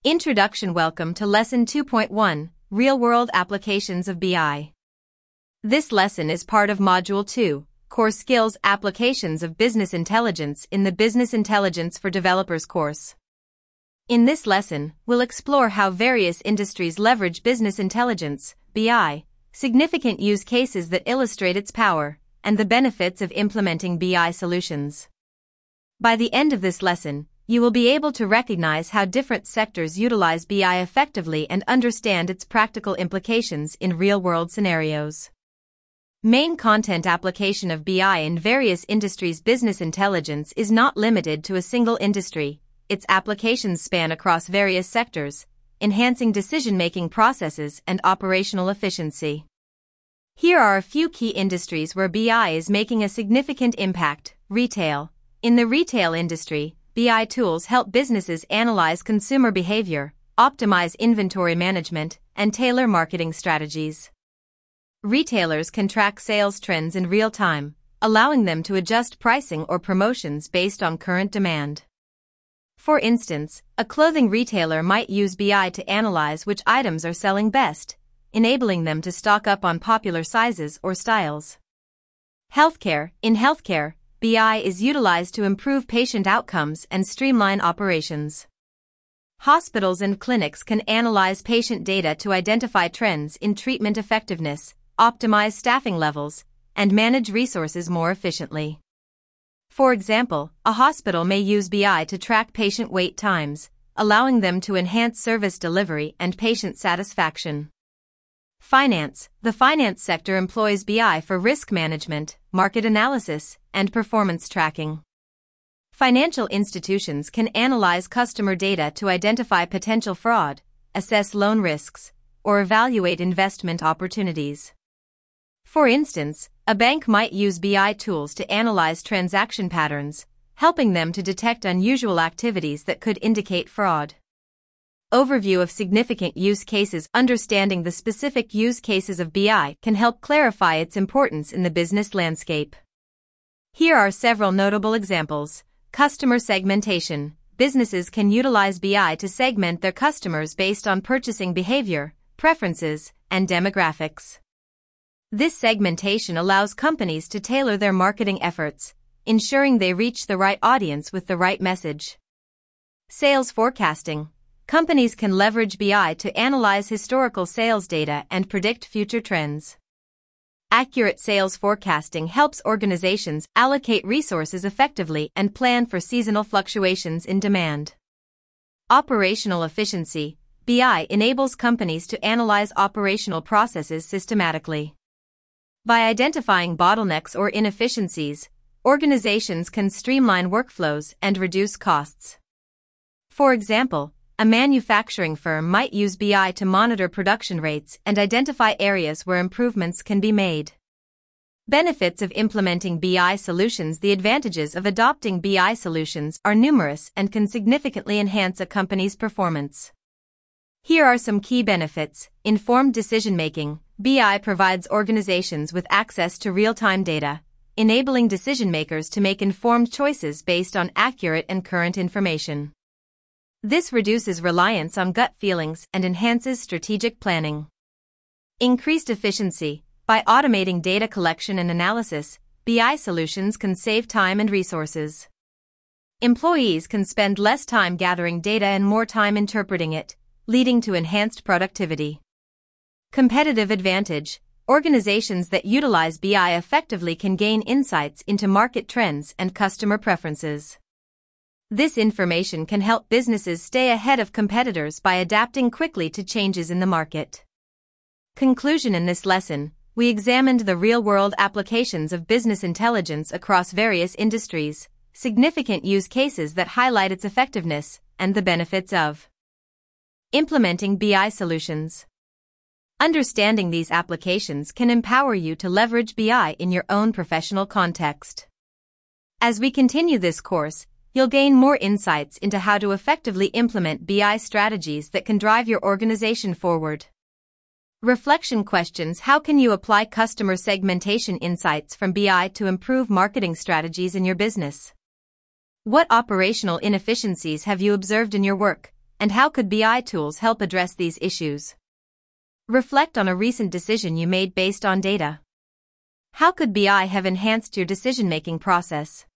Introduction. Welcome to Lesson 2.1, Real-World Applications of BI. This lesson is part of Module 2, Core Skills Applications of Business Intelligence in the Business Intelligence for Developers course. In this lesson, we'll explore how various industries leverage business intelligence, BI, significant use cases that illustrate its power, and the benefits of implementing BI solutions. By the end of this lesson, you will be able to recognize how different sectors utilize BI effectively and understand its practical implications in real-world scenarios. Main content application of BI in various industries. Business intelligence is not limited to a single industry. Its applications span across various sectors, enhancing decision-making processes and operational efficiency. Here are a few key industries where BI is making a significant impact. Retail. In the retail industry, BI tools help businesses analyze consumer behavior, optimize inventory management, and tailor marketing strategies. Retailers can track sales trends in real time, allowing them to adjust pricing or promotions based on current demand. For instance, a clothing retailer might use BI to analyze which items are selling best, enabling them to stock up on popular sizes or styles. Healthcare. In healthcare, BI is utilized to improve patient outcomes and streamline operations. Hospitals and clinics can analyze patient data to identify trends in treatment effectiveness, optimize staffing levels, and manage resources more efficiently. For example, a hospital may use BI to track patient wait times, allowing them to enhance service delivery and patient satisfaction. Finance. The finance sector employs BI for risk management, market analysis, and performance tracking. Financial institutions can analyze customer data to identify potential fraud, assess loan risks, or evaluate investment opportunities. For instance, a bank might use BI tools to analyze transaction patterns, helping them to detect unusual activities that could indicate fraud. Overview of significant use cases. Understanding the specific use cases of BI can help clarify its importance in the business landscape. Here are several notable examples. Customer segmentation. Businesses can utilize BI to segment their customers based on purchasing behavior, preferences, and demographics. This segmentation allows companies to tailor their marketing efforts, ensuring they reach the right audience with the right message. Sales forecasting. Companies can leverage BI to analyze historical sales data and predict future trends. Accurate sales forecasting helps organizations allocate resources effectively and plan for seasonal fluctuations in demand. Operational efficiency. BI enables companies to analyze operational processes systematically. By identifying bottlenecks or inefficiencies, organizations can streamline workflows and reduce costs. For example, a manufacturing firm might use BI to monitor production rates and identify areas where improvements can be made. Benefits of implementing BI solutions. The advantages of adopting BI solutions are numerous and can significantly enhance a company's performance. Here are some key benefits. Informed decision-making. BI provides organizations with access to real-time data, enabling decision-makers to make informed choices based on accurate and current information. This reduces reliance on gut feelings and enhances strategic planning. Increased efficiency. By automating data collection and analysis, BI solutions can save time and resources. Employees can spend less time gathering data and more time interpreting it, leading to enhanced productivity. Competitive advantage. Organizations that utilize BI effectively can gain insights into market trends and customer preferences. This information can help businesses stay ahead of competitors by adapting quickly to changes in the market. Conclusion. In this lesson, we examined the real-world applications of business intelligence across various industries, significant use cases that highlight its effectiveness, and the benefits of implementing BI solutions. Understanding these applications can empower you to leverage BI in your own professional context. As we continue this course, you'll gain more insights into how to effectively implement BI strategies that can drive your organization forward. Reflection questions. How can you apply customer segmentation insights from BI to improve marketing strategies in your business? What operational inefficiencies have you observed in your work, and how could BI tools help address these issues? Reflect on a recent decision you made based on data. How could BI have enhanced your decision-making process?